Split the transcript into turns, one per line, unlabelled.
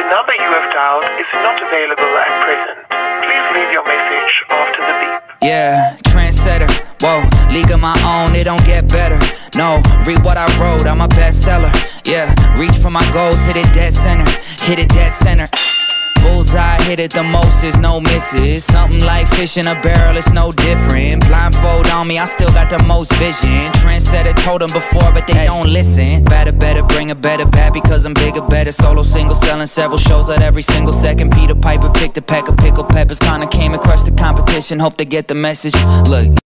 number you have dialed is not available at present. Please leave your message after the beep.
Yeah, trendsetter, whoa, league of my own, it don't get better. No, read what I wrote, I'm a bestseller. Yeah, reach for my goals, hit it dead center, hit it dead center. Bullseye, hit it the most, there's no misses. Something like fish in a barrel, it's no different. Blindfold on me, I still got the most vision. Trendsetter, told them before, but they don't listen. Better, bring it better, bad because I'm bigger, better. Solo, single, selling several shows at every single second. Peter Piper picked a pack of pickled peppers, kinda came and crushed the competition. Hope they get the message. Look.